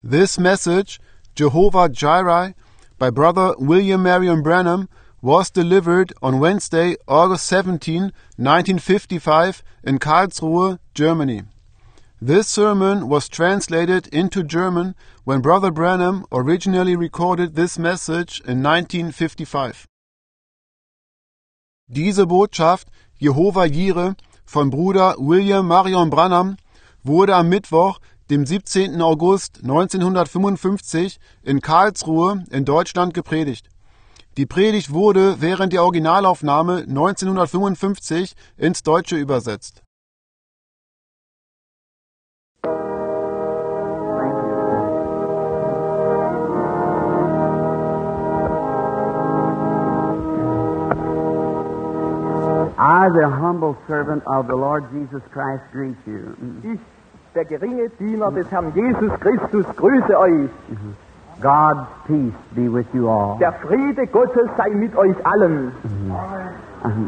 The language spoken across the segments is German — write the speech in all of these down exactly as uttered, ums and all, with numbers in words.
This message, Jehovah Jireh, by Brother William Marion Branham, was delivered on Wednesday, August seventeenth, nineteen fifty-five, in Karlsruhe, Germany. This sermon was translated into German when Brother Branham originally recorded this message in nineteen fifty-five. Diese Botschaft, Jehovah Jireh, von Bruder William Marion Branham, wurde am Mittwoch, dem siebzehnten August neunzehnhundertfünfundfünfzig, in Karlsruhe in Deutschland gepredigt. Die Predigt wurde während der Originalaufnahme neunzehnhundertfünfundfünfzig ins Deutsche übersetzt. I, the humble servant of the Lord Jesus Christ, greet you. Ich, der geringe Diener des Herrn Jesus Christus, grüße euch. God's peace be with you all. Der Friede Gottes sei mit euch allen. Um,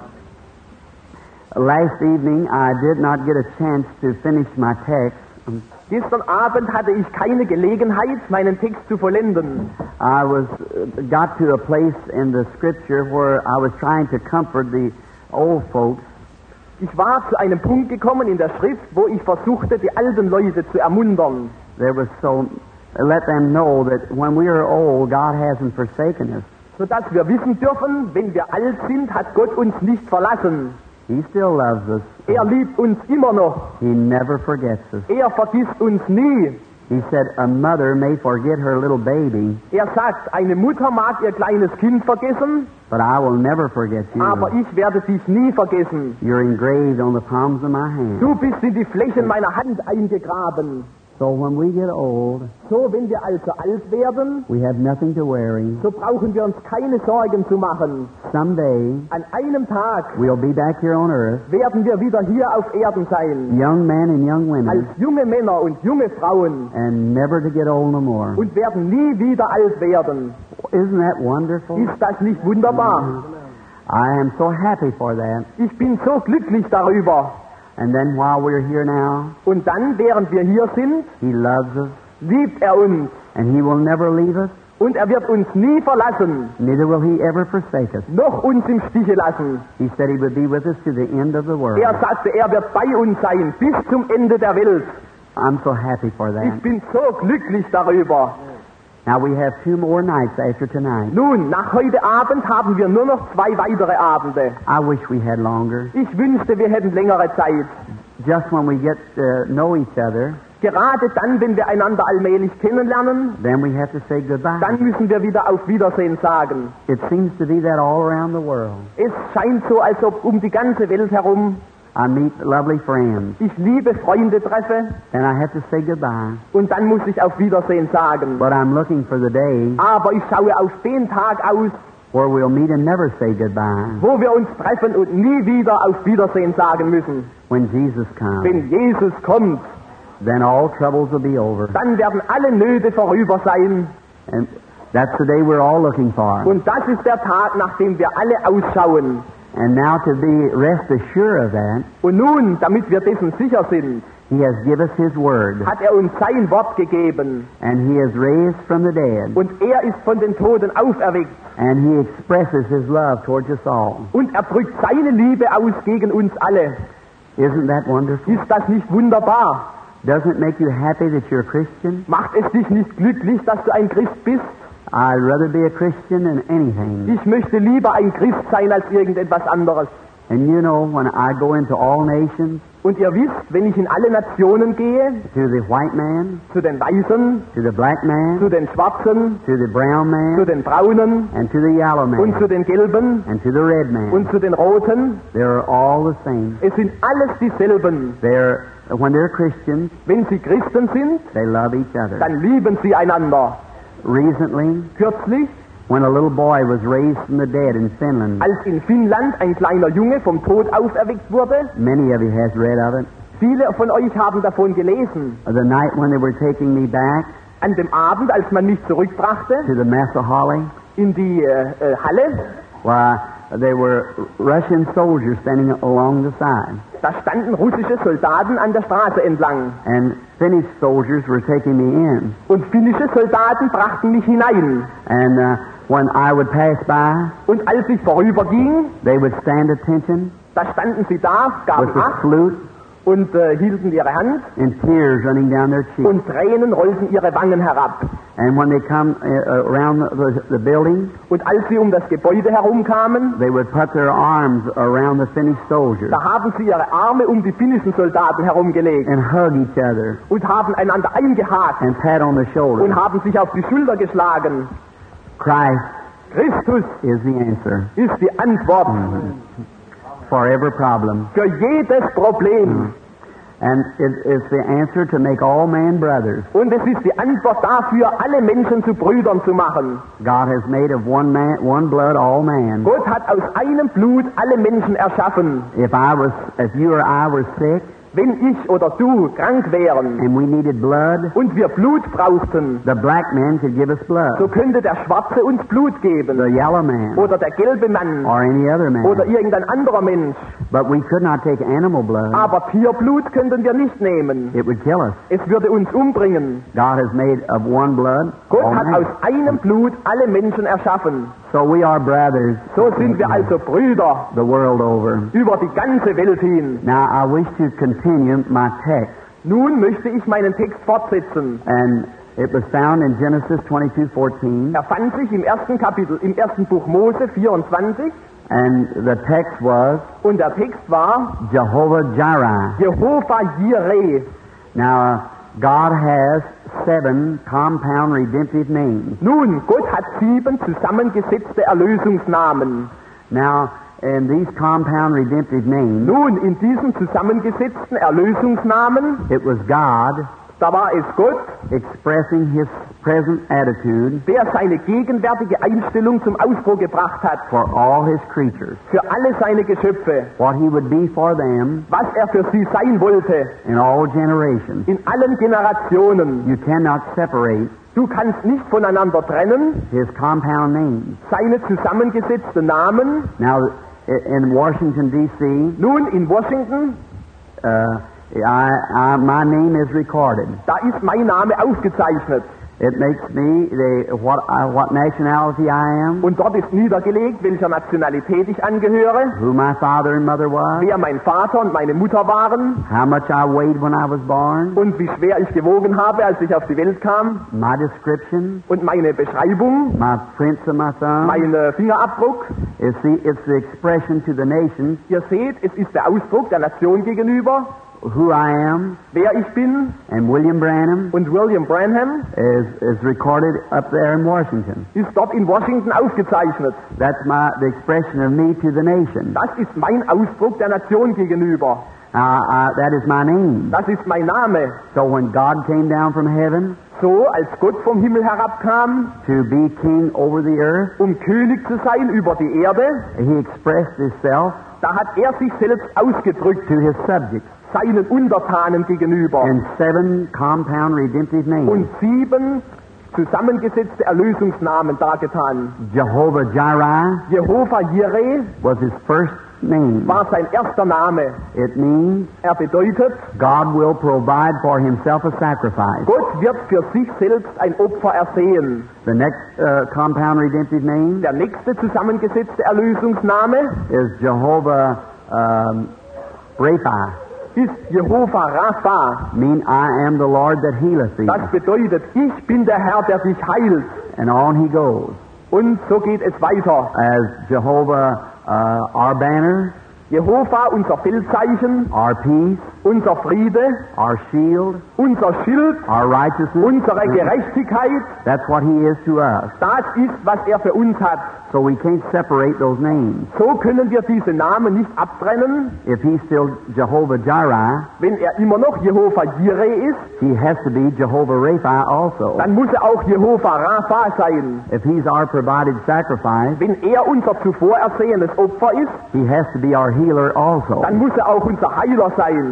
last evening, I did not get a chance to finish my text. Um, Gestern Abend hatte ich keine Gelegenheit, meinen Text zu vollenden. I was uh, got to a place in the Scripture where I was trying to comfort the old folks. Ich war zu einem Punkt gekommen in der Schrift, wo ich versuchte, die alten Leute zu ermuntern. There was so let them know that when we are old, God hasn't forsaken us. Sodass wir wissen dürfen, wenn wir alt sind, hat Gott uns nicht verlassen. He still loves us. Er liebt uns immer noch. He never forgets us. Er vergisst uns nie. He said a mother may forget her little baby. Er sagt, eine Mutter mag ihr kleines Kind vergessen, but I will never forget you. Aber ich werde dich nie vergessen. You're engraved on the palms of my hand. Du bist in die Flächen meiner Hand eingegraben. So when we get old, so wenn wir also alt werden, we have nothing to worry. So brauchen wir uns keine Sorgen zu machen. Someday, an einem Tag, we'll be back here on earth. Werden wir wieder hier auf Erden sein. Young men and young women. Als junge Männer und junge Frauen. And never to get old no more. Und werden nie wieder alt werden. Isn't that wonderful? Ist das nicht wunderbar? I am so happy for that. Ich bin so glücklich darüber. And then while we're here now, und dann, während wir hier sind, He loves us, liebt er uns. And He will never leave us. Und er wird uns nie verlassen. Neither will He ever forsake us. Noch uns im Stiche lassen. He said He would be with us to the end of the world. Er sagte, er wird bei uns sein bis zum Ende der Welt. I'm so happy for that. Ich bin so glücklich darüber. Now we have two more nights after tonight. Nun, nach heute Abend haben wir nur noch zwei weitere Abende. I wish we had longer. Ich wünschte, wir hätten längere Zeit. Just when we get to know each other, gerade dann, wenn wir einander allmählich kennenlernen, then we have to say goodbye. Dann müssen wir wieder auf Wiedersehen sagen. It seems to be that all around the world. Es scheint so, als ob um die ganze Welt herum I meet lovely friends. Ich liebe Freunde treffe. And I have to say goodbye. Und dann muss ich auf Wiedersehen sagen. But I'm looking for the day. Aber ich schaue auf den Tag aus, where we'll meet and never say goodbye. Wo wir uns treffen und nie wieder auf Wiedersehen sagen müssen. When Jesus comes. Wenn Jesus kommt. Then all troubles will be over. Dann werden alle Nöte vorüber sein. And that's the day we're all looking for. Und das ist der Tag, nach dem wir alle ausschauen. And now to be rest assured of that, und nun, damit wir dessen sicher sind, He has given us His word. Hat er uns sein Wort gegeben. And He is raised from the dead. Und er ist von den Toten auferweckt. And He expresses His love towards us all. Und er drückt seine Liebe aus gegen uns alle. Isn't that wonderful? Ist das nicht wunderbar? Doesn't it make you happy that you're a Christian? Macht es dich nicht glücklich, dass du ein Christ bist? I'd rather be a Christian than anything. Ich möchte lieber ein Christ sein als irgendetwas anderes. And you know, when I go into all nations, und ihr wisst, wenn ich in alle Nationen gehe, to the white man, zu den Weißen, to the black man, zu den Schwarzen, to the brown man, zu den Braunen, and to the yellow man, und zu den Gelben, and to the red man, und zu den Roten, they're all the same. Es sind alles dieselben. They're when they're Christians, wenn sie Christen sind, they love each other. Dann lieben sie einander. Recently, kürzlich, when a little boy was raised from the dead in Finland, als in Finnland ein kleiner Junge vom Tod auferweckt wurde, many of you has read of it. Viele von euch haben davon gelesen. The night when they were taking me back, an dem Abend, als man mich zurückbrachte, to the Messe Halle, in die äh, Halle, well, there were Russian soldiers standing along the side. Da standen russische Soldaten an der Straße entlang. And Finnish soldiers were taking me in. Und finnische Soldaten brachten mich hinein. And uh, when I would pass by, Und als ich vorüberging, they would stand attention da standen sie da, gaben with the Acht flute und äh, hielten ihre Hand and tears running down their cheeks. und Tränen rollten ihre Wangen herab. And when they come uh, around the, the building, Und als sie um das Gebäude herumkamen, they would put their arms around the Finnish soldiers da haben sie ihre Arme um die finnischen Soldaten herumgelegt and hug each other und haben einander eingehakt and pat on the shoulder. und haben sich auf die Schulter geschlagen. Christ Christus is the answer ist die Antwort for every problem. für jedes Problem. And it is the answer to make all men brothers. Und es ist die Antwort dafür, alle Menschen zu Brüdern zu machen. God has made of one man, one blood, all man. Gott hat aus einem Blut alle Menschen erschaffen. If I was, if you or I were sick Wenn ich oder du krank wären and we needed blood, und wir Blut brauchten, the black man could give us so blood. könnte der Schwarze uns Blut The geben. yellow man Oder der gelbe Mann. or any other Oder man. irgendein anderer Mensch. But we could not take animal blood. Aber Tierblut könnten wir nicht nehmen. It would kill us. Es würde uns umbringen. God has made of one blood Gott all hat man. aus einem Blut alle Menschen erschaffen. So we are brothers So sind wir also Brüder the world over. über die ganze Welt hin. Now I wish to continue my text, Nun möchte ich meinen Text fortsetzen. and it was found in Genesis twenty-two fourteen, Er fand sich im ersten Kapitel, im ersten Buch Mose vierundzwanzig, and the text was und der Text war Jehovah Jireh. Jehova Jireh. Now God has seven compound redemptive names. Nun, Gott hat sieben zusammengesetzte Erlösungsnamen. Now in these compound redemptive names, Nun, in diesen zusammengesetzten Erlösungsnamen, it was God da war es Gott, expressing His present attitude der seine gegenwärtige Einstellung zum Ausdruck gebracht hat for all His creatures, für alle seine Geschöpfe, what He would be for them was er für sie sein wollte, in all generations. in allen Generationen. You cannot separate Du kannst nicht voneinander trennen, His compound names. seine zusammengesetzten Namen. Now, i- in Washington, D C, Nun, in Washington, uh, I, I, my name is recorded. da ist mein Name aufgezeichnet. It makes me the what I, what nationality I am, Und dort ist niedergelegt, welcher Nationalität ich angehöre, who my father and mother was, wer mein Vater und meine Mutter waren how much I weighed when I was born, und wie schwer ich gewogen habe, als ich auf die Welt kam, my description, und meine Beschreibung, my prints of my thumb. mein äh, Fingerabdruck. It's the, it's the expression to the nations Ihr seht, es ist der Ausdruck der Nation gegenüber, who I am, wer ich bin, and William Branham und William Branham is is recorded up there in Washington. ist dort in Washington aufgezeichnet. That's my the expression of me to the nation. Das ist mein Ausdruck der Nation gegenüber. Uh, uh, that is my name. Das ist mein Name. So when God came down from heaven So, als Gott vom Himmel herabkam, to be king over the earth, um König zu sein über die Erde, He expressed Himself da hat er sich selbst ausgedrückt, to His subjects seinen Untertanen gegenüber. in seven compound redemptive names. Und sieben zusammengesetzte Erlösungsnamen dargetan. Jehovah Jireh Jehova Jireh was His first name. war sein erster Name. It means Er bedeutet, God will provide for Himself a sacrifice. Gott wird für sich selbst ein Opfer ersehen. The next uh, compound redemptive name Der nächste zusammengesetzte Erlösungsname is Jehovah um, Rapha, ist Jehova Rapha. mean I am the Lord that healeth thee. Das bedeutet, ich bin der Herr, der dich heilt. And on he goes. Und so geht es weiter. As Jehovah uh, our banner, Jehova, unser Feldzeichen, our peace, unser Friede, our shield, unser Schild, our righteousness. unsere Gerechtigkeit, That's what he is to us. das ist, was er für uns hat. So we can't separate those names. So können wir diese Namen nicht abtrennen. If he's still Jehovah Jireh, Wenn er immer noch Jehova Jireh ist, he has to be Jehovah Rapha also. dann muss er auch Jehova Rapha sein. If he's our provided sacrifice, Wenn er unser zuvor ersehenes Opfer ist, he has to be our healer also. dann muss er auch unser Heiler sein.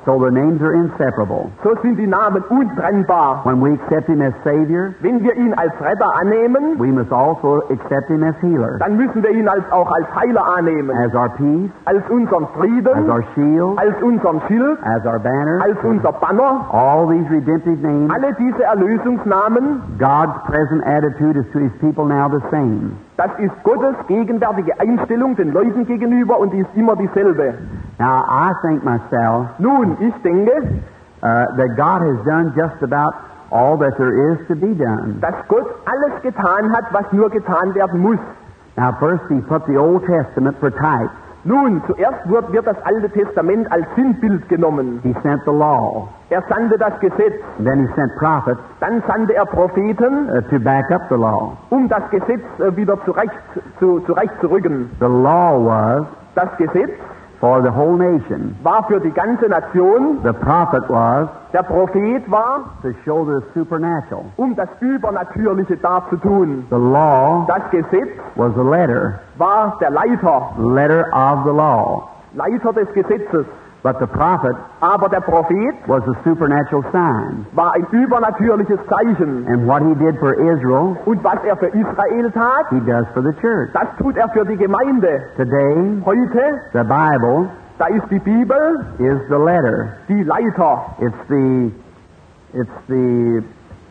So their names are inseparable. So sind die Namen untrennbar. When we accept Him as Savior, Wenn wir ihn als Retter annehmen, we must also accept Him as Healer, dann müssen wir ihn als, auch als Heiler annehmen. as our peace, Als unseren as Frieden, our shield, als unseren Schild, as our banner. als unser Banner. All these redemptive names, Alle diese Erlösungsnamen, God's present attitude is to His people now the same. das ist Gottes gegenwärtige Einstellung den Leuten gegenüber und die ist immer dieselbe. Now, I think myself Nun, ich denke, uh, that God has done just about all that there is to be done. dass Gott alles getan hat, was nur getan werden muss. Now, first He put the Old Testament for types. Nun, zuerst wird, wird das Alte Testament als Sinnbild genommen. He sent the law. Er sandte das Gesetz, And then He sent prophets dann sandte er Propheten, uh, to back up the law. um das Gesetz äh, wieder zurecht, zu, zurechtzurücken. The law was Das Gesetz for the whole nation. war für die ganze Nation, The prophet was der Prophet war, to show the supernatural. um das Übernatürliche darzutun. The law Das Gesetz was the letter, war der Leiter, letter of the law. Leiter des Gesetzes. But the prophet Aber der Prophet was a supernatural sign. war ein übernatürliches Zeichen. And what he did for Israel, Und was er für Israel tat, he does for the church. das tut er für die Gemeinde. Today, Heute, the Bible da ist die Bibel is the letter. die Leiter. It's the, it's the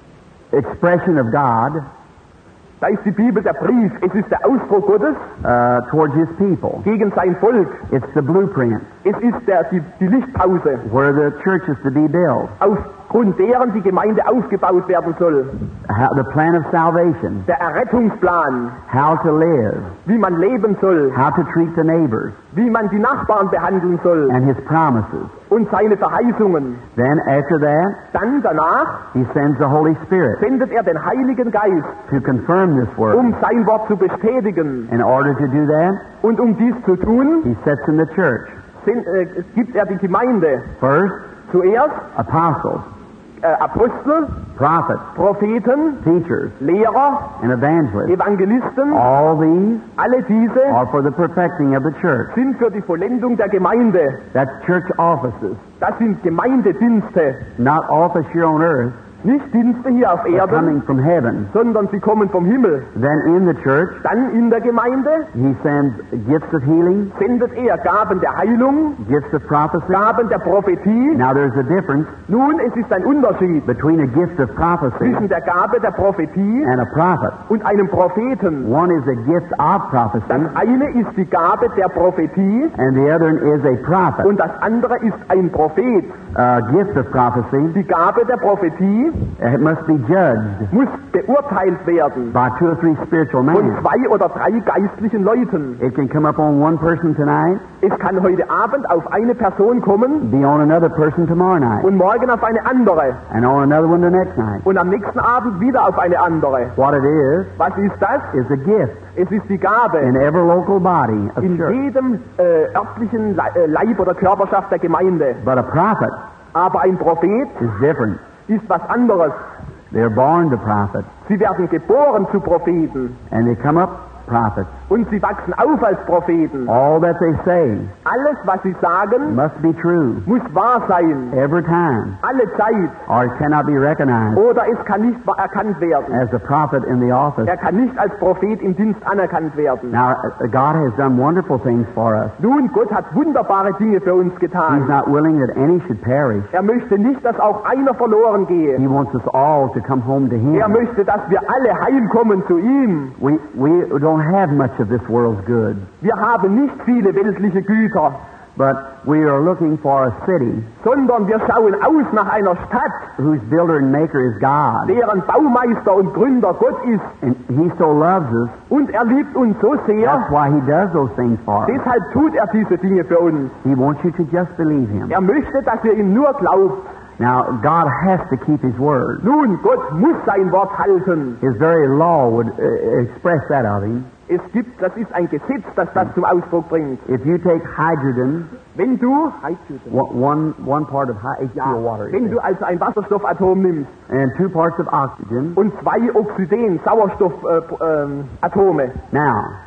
expression of God Da ist die Bibel der Brief. Es ist der Ausdruck Gottes uh, towards his people. gegen sein Volk. It's the blueprint Es ist der, die, die Lichtpause, where the church is to be built. aufgrund deren die Gemeinde aufgebaut werden soll. How, the plan of salvation, Der Errettungsplan, how to live, wie man leben soll, how to treat the neighbors, wie man die Nachbarn behandeln soll and his promises. und seine Verheißungen. Then after that, Dann danach he sends the Holy Spirit sendet er den Heiligen Geist, to confirm this word. um sein Wort zu bestätigen. In order to do that, Und um dies zu tun, he sets in the church. sind, äh, gibt er die Gemeinde First, zuerst apostles, äh, Apostel, prophets, Propheten, teachers, Lehrer, and evangelists. Evangelisten. All these Alle diese are for the perfecting of the church. sind für die Vollendung der Gemeinde. That's church offices, Das sind Gemeindedienste. not office here on earth, Nicht Dienste hier auf but Erden, coming from heaven. sondern sie kommen vom Himmel. Then in the church, Dann in der Gemeinde he sends gifts of healing, sendet er Gaben der Heilung, gifts of prophecy. Gaben der Prophetie. Now there's a difference Nun, es ist ein Unterschied between a gift of prophecy zwischen der Gabe der Prophetie and a prophet. und einem Propheten. One is a gift of prophecy, Das eine ist die Gabe der Prophetie and the other is a prophet. und das andere ist ein Prophet. A gift of prophecy, Die Gabe der Prophetie it must be judged muss beurteilt werden by two or three spiritual von men. zwei oder drei geistlichen Leuten. It can come up on one person tonight, Es kann heute Abend auf eine Person kommen be on another person tomorrow night, und morgen auf eine andere and on another one the next night. und am nächsten Abend wieder auf eine andere. What it is, Was ist das? is a gift Es ist die Gabe in every local body of in church. jedem äh, örtlichen Le äh, Leib oder Körperschaft der Gemeinde. But a prophet Aber ein Prophet is different. ist was anderes. They're born to prophet, Sie werden geboren zu Propheten and they come up prophets. und sie wachsen auf als Propheten. All that they say Alles, was sie sagen, must be true muss wahr sein. every time, Alle Zeit. or it cannot be recognized Oder es kann nicht erkannt werden. as a prophet in the office. Er kann nicht als Prophet im Dienst anerkannt werden. Now, uh, God has done wonderful things for us. Nun, Gott hat wunderbare Dinge für uns He's getan. not willing that any should perish. Er möchte nicht, dass auch einer verloren gehe. He wants us all to come home to Er Him. möchte, dass wir alle heimkommen zu ihm. We, we don't have much of this world's good, Wir haben nicht viele weltliche Güter, but we are looking for a city sondern wir schauen aus nach einer Stadt, whose builder and maker is God. deren Baumeister und Gründer Gott ist. And He so loves us, Und er liebt uns so that's sehr, why He does those things for us. deshalb tut er diese Dinge für uns. He wants you to just believe Him. Er möchte, dass ihr ihm nur glaubt. Now, God has to keep His word. Nun, Gott muss sein Wort halten. His very law would uh, express that of Him. Es gibt, das ist ein Gesetz, das das zum Ausdruck bringt. If you take hydrogen, Wenn du, one, one part of H two O water, wenn du also ein Wasserstoffatom nimmst and two parts of oxygen. und zwei Oxygen, Sauerstoffatome, äh, ähm, Atome, Now,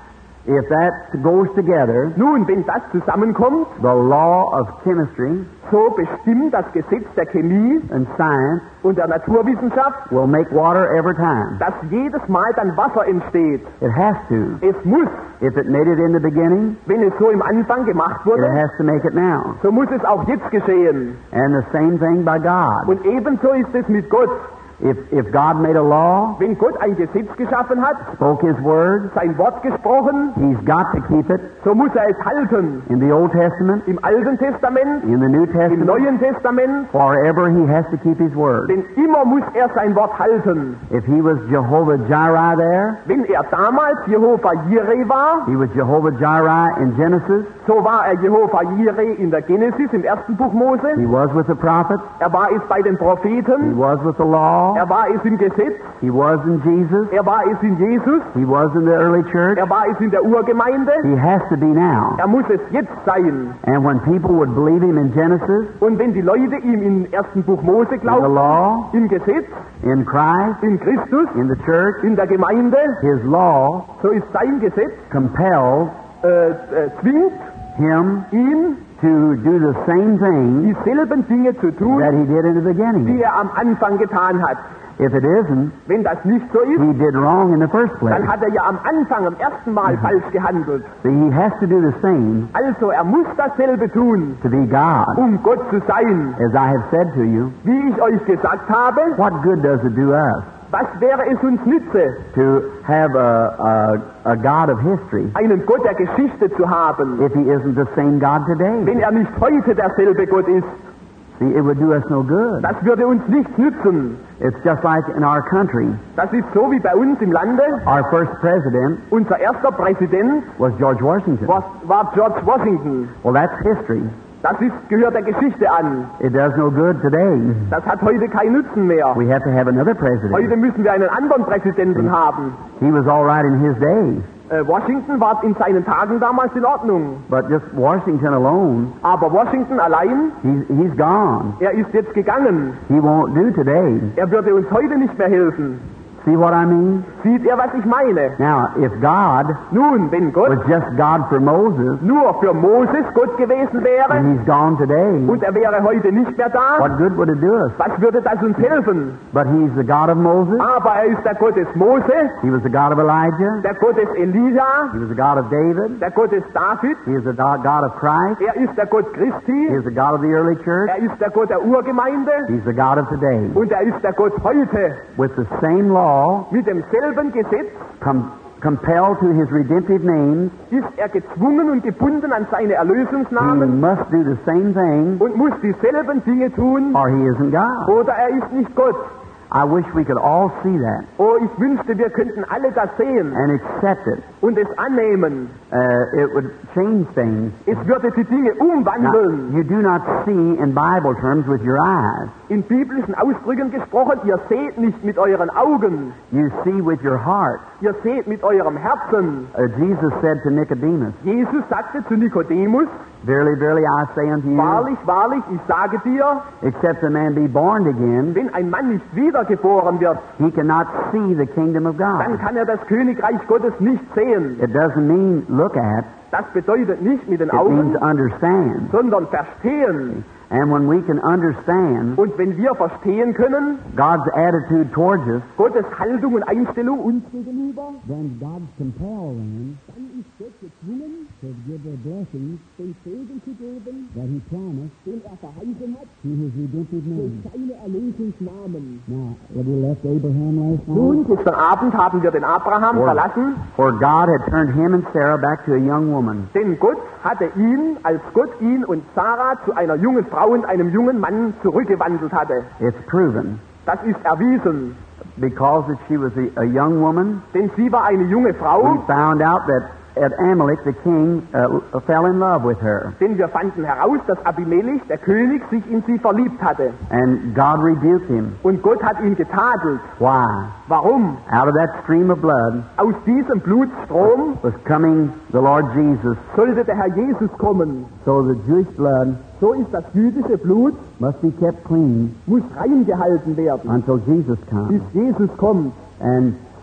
If that goes together, Nun, wenn das zusammenkommt, the law of chemistry so bestimmt das Gesetz der Chemie and science und der Naturwissenschaft, will make water every time. dass jedes Mal dann Wasser entsteht. It has to. Es muss, If it made it in the beginning, wenn es so im Anfang gemacht it wurde, has to make it now. so muss es auch jetzt geschehen. And the same thing by God. Und ebenso ist es mit Gott. If, if God made a law, Wenn Gott ein Gesetz geschaffen hat, spoke His word, sein Wort gesprochen, He's got to keep it so muss er es halten. in the Old Testament, Im Alten Testament, in the New im Testament, Neuen Testament, forever He has to keep His word. denn immer muss er sein Wort halten. If He was Jehovah Jireh there, Wenn er damals Jehova Jireh war, He was Jehovah Jireh in Genesis, so war er Jehova Jireh in der Genesis, im ersten Buch Mose. He was with the prophets, Er war es bei den He Propheten, was with the law, er war es im Gesetz, He was in Jesus, er war es in Jesus, He was in the early church, er war es in der Urgemeinde, He has to be now. er muss es jetzt sein. And when people would believe Him in Genesis, Und wenn die Leute ihm im ersten Buch Mose in the glauben, law, im Gesetz, in Christ, in Christus, in the church, in der Gemeinde, His law so ist sein Gesetz, compels äh, äh, zwingt Him ihn, to do the same thing dieselben Dinge zu tun, that He did in the die beginning. er am Anfang getan hat. If it isn't, Wenn das nicht so ist, He did wrong in the first place. dann hat er ja am Anfang, am ersten Mal falsch gehandelt. See, He has to do the same Also, er muss dasselbe tun, to be God. um Gott zu sein. As I have said to you, Wie ich euch gesagt habe, what good does it do us was wäre es uns nütze, to have a, a, a God of history einen Gott der Geschichte zu haben, if He isn't the same God today? wenn er nicht heute derselbe Gott ist? See, it would do us no good. Das würde uns nichts nützen. It's just like in our country. Das ist so wie bei uns im Lande. Our first president Unser erster Präsident was George Washington. war, war George Washington. Well, that's history. Das ist, gehört der Geschichte an. It does no good today. Das hat heute keinen Nutzen mehr. We have to have another Heute president. müssen wir einen anderen Präsidenten haben. He was all right in his day, Äh, Washington war in seinen Tagen damals in Ordnung. but just Washington alone, Aber Washington allein, he's, he's gone. er ist jetzt gegangen. He won't do today. Er würde uns heute nicht mehr helfen. See what I mean? Sieht ihr, was ich meine? Now, if God Nun, wenn Gott was just God for Moses, nur für Moses Gott gewesen wäre and he's gone today, und er wäre heute nicht mehr da, what good would it do us? was würde das uns helfen? But he's the God of Moses, Aber er ist der Gott des Mose, he was the God of Elijah, der Gott des Elia, he was the God of David, der Gott des David, he is the do- God of Christ, er ist der Gott he Christi, is the God of the early church, er ist der Gott der Urgemeinde he's the God of today. und er ist der Gott heute. With the same law, Mit demselben Gesetz com- compelled to his redemptive names, ist er gezwungen und gebunden an seine he Erlösungsnamen must do the same thing und muss dieselben Dinge tun, or he isn't God. oder er ist nicht Gott. I wish we could all see that Oh, ich wünschte, wir könnten alle das sehen and accept it. und es annehmen. Uh, it would change things. Es würde die Dinge Now, umwandeln. you do not see in Bible terms with your eyes. In biblischen Ausdrücken gesprochen, ihr seht nicht mit euren Augen, You see with your heart. ihr seht mit eurem Herzen. Uh, Jesus said to Nicodemus, Jesus sagte zu Nikodemus, Verily, verily, I say unto you, wahrlich, wahrlich, ich sage dir, except a man be born again, wenn ein Mann nicht wiedergeboren wird, he cannot see the kingdom of dann God. kann er das Königreich Gottes nicht sehen. It doesn't mean look at, Das bedeutet nicht mit den it means Augen, understand. sondern verstehen. And when we can understand Und wenn wir verstehen können, God's attitude towards us, Gottes Haltung und Einstellung uns gegenüber, then God compels them dann ist Gott gezwungen, to give the blessings den Segen zu geben, that He promised den er verheißen hat, to His redemptive durch name. seine Erlösungsnamen. Now, have we left Abraham last night? Nun, gestern Abend haben wir den Abraham Or- verlassen, For God had turned him and Sarah back to a young woman. denn Gott hatte ihn, als Gott ihn und Sarah zu einer jungen Frau und einem jungen Mann zurückgewandelt hatte. It's proven Das ist erwiesen, because that she was a, a young woman. denn sie war eine junge We Frau, found out that at Amalek the king uh, fell in love with her, denn wir fanden heraus, dass Abimelech, der König, sich in sie verliebt hatte. and God rebuked him. Und Gott hat ihn getadelt. Why? Warum? Out of that stream of blood Aus diesem Blutstrom was coming the Lord Jesus. sollte der Herr Jesus kommen. So the Jewish blood So ist das jüdische Blut, must be kept clean muss rein gehalten werden, until Jesus bis comes. Jesus kommt. And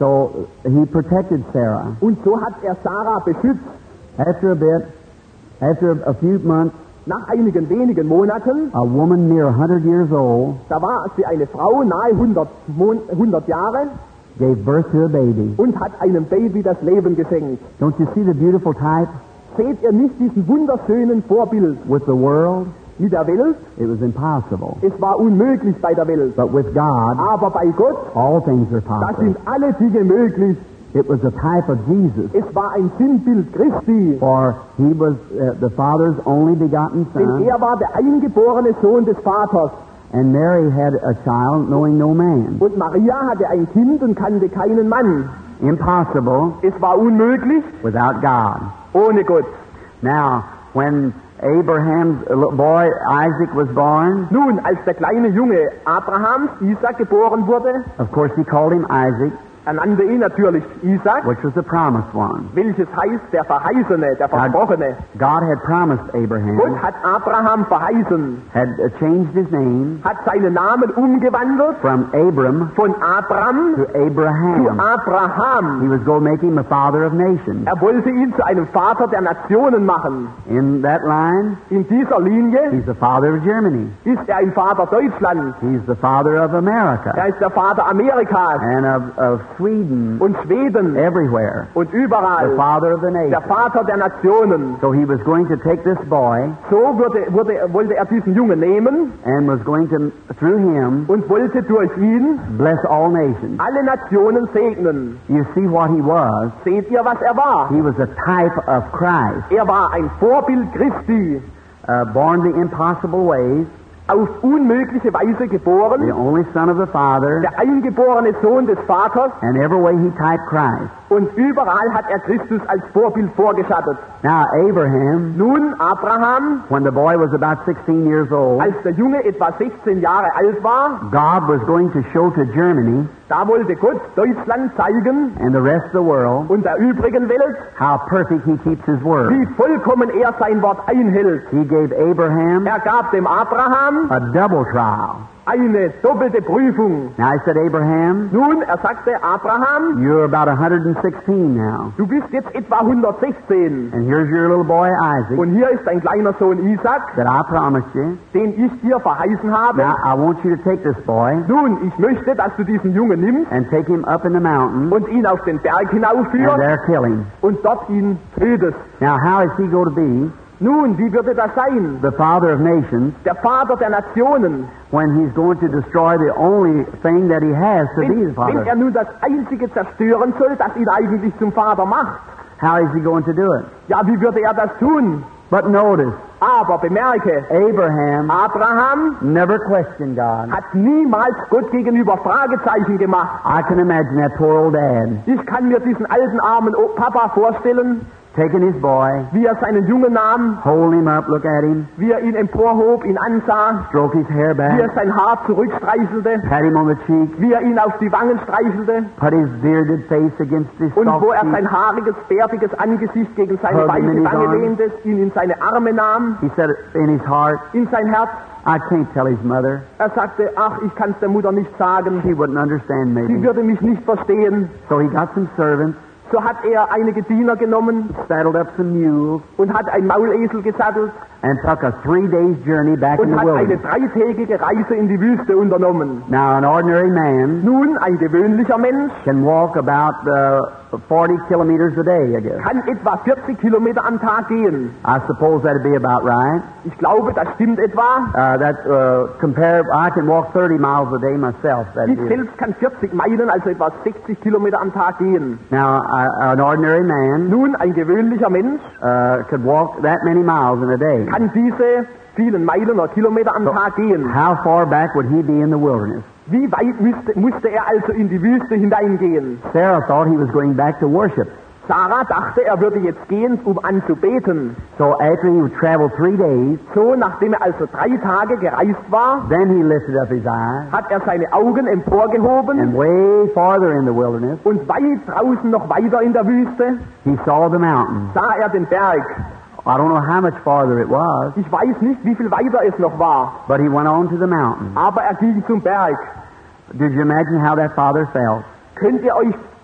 So he protected Sarah. Und so hat er Sarah beschützt. After a bit, after a few months, Nach einigen wenigen Monaten, a woman near a hundred years old da war sie eine Frau nahe hundert, Mon- hundert Jahre gave birth to a baby. und hat einem Baby das Leben geschenkt. Don't you see the beautiful type Seht ihr nicht diesen wunderschönen Vorbild with the world? mit der Welt? It was impossible. Es war unmöglich bei der Welt. But with God, Aber bei Gott, all things are da possible. sind alle Dinge möglich. It was a type of Jesus. Es war ein Sinnbild Christi. For he was uh, the Father's only begotten Denn Son, er war der eingeborene Sohn des Vaters. and Mary had a child knowing no man. Und Maria hatte ein Kind und kannte keinen Mann. Impossible Es war unmöglich without God. ohne Gott. Now, when Abraham's little boy Isaac was born, Nun, als der kleine Junge Abrahams, Isaac, geboren wurde, of course he called him Isaac, er nannte ihn natürlich Isaac, which was the promised one. welches heißt der Verheißene, der Versprochene. God had promised Abraham, Gott hat Abraham verheißen, had uh, changed his name hat seinen Namen umgewandelt from Abram von Abram to zu Abraham. Abraham. He was going to make him a father of nations. Er wollte ihn zu einem Vater der Nationen machen. In that line, In dieser Linie he's the father of Germany. ist er ein Vater Deutschlands. He's the father of America Er ist der Vater Amerikas and of, of Sweden, und Schweden everywhere. und The überall. father of the Der nation. Vater der Nationen. So he was going to take this boy So würde, würde, wollte er diesen Jungen nehmen and was going to, through him, und wollte durch ihn bless all nations. alle Nationen segnen. You see what he was? Seht ihr, was er war? He was a type of Christ, Er war ein Vorbild Christi, uh, born the impossible ways, auf unmögliche Weise the geboren, only son of the Father, der eingeborene Sohn des Vaters, and every way he typed Christ. und überall hat er Christus als Vorbild vorgeschattet. Now Abraham, Nun, Abraham, when the boy was about sixteen years old, als der Junge etwa sechzehn Jahre alt war, God was going to show to Germany da wollte Gott Deutschland zeigen and the rest of the world und der übrigen Welt, how perfect he keeps his word. wie vollkommen er sein Wort einhält. He gave Abraham Er gab dem Abraham a double trial. eine doppelte Prüfung. Now he said, Abraham, Nun, er sagte, Abraham, you're about one hundred sixteen now, du bist jetzt etwa hundertsechzehn and here's your little boy Isaac und hier ist dein kleiner Sohn Isaac, that I promised you. den ich dir verheißen habe. Now I want you to take this boy Nun, ich möchte, dass du diesen Jungen nimmst and take him up in the mountain und ihn auf den Berg and hinaufführst there kill him. und dort ihn tötest. Now how is he going to be Nun, wie würde das sein? the father of nations Der Vater der Nationen, when he's going to destroy the only thing that he has to be the wenn, wenn father? er nun das Einzige zerstören soll, das ihn eigentlich zum Vater macht. How is he going to do it? Ja, wie würde er das tun? But notice, Aber bemerke, Abraham Abraham never questioned God. hat niemals Gott gegenüber Fragezeichen gemacht. I can imagine that poor old dad Ich kann mir diesen alten armen O- Papa vorstellen, taking his boy, wie er seinen Jungen nahm, holding him up, look at him, wie er ihn emporhob, ihn ansah, stroke his hair wie er back, sein Haar zurückstreichelte, pat him on the cheek, wie er ihn auf die Wangen streichelte put his bearded face against his und soft wo er cheek. sein haariges, bärtiges Angesicht gegen seine Hug him in weiße his Wange arms. lehnte, ihn in seine Arme nahm, He said in his heart, in sein Herz. I can't tell his mother. Er sagte, ach, ich kann es der Mutter nicht sagen, She wouldn't understand sie maybe. würde mich nicht verstehen. So he got some servants, So hat er einige Diener genommen saddled up some mules, und hat ein Maulesel gesattelt and took a three days journey back in und the hat eine wilderness. dreitägige Reise in die Wüste unternommen. Now an ordinary man Nun, ein gewöhnlicher Mensch can walk about uh, forty kilometers a day, I guess. kann etwa vierzig Kilometer am Tag gehen. I suppose that'd be about right. Ich glaube, das stimmt etwa. Uh, that uh, compare. I can walk thirty miles a day myself. That Ich is. selbst kann vierzig Meilen, also etwa sechzig Kilometer am Tag gehen. Now uh, an ordinary man Nun, ein gewöhnlicher Mensch uh, could walk that many miles in a day. kann diese vielen Meilen oder Kilometer am So, Tag gehen. how far back would he be in the wilderness? Wie weit müsste, musste er also in die Wüste hineingehen? Sarah thought he was going back to worship. Sarah dachte, er würde jetzt gehen, um anzubeten. So after he would travel three days, So, nachdem er also drei Tage gereist war, then he lifted up his eyes, hat er seine Augen emporgehoben and way farther in the wilderness, und weit draußen noch weiter in der Wüste he saw the mountain. sah er den Berg. I don't know how much farther it was, Ich weiß nicht, wie viel weiter es noch war, but he went on to the mountain. aber er ging zum Berg. Did you imagine how that father felt? Könnt ihr euch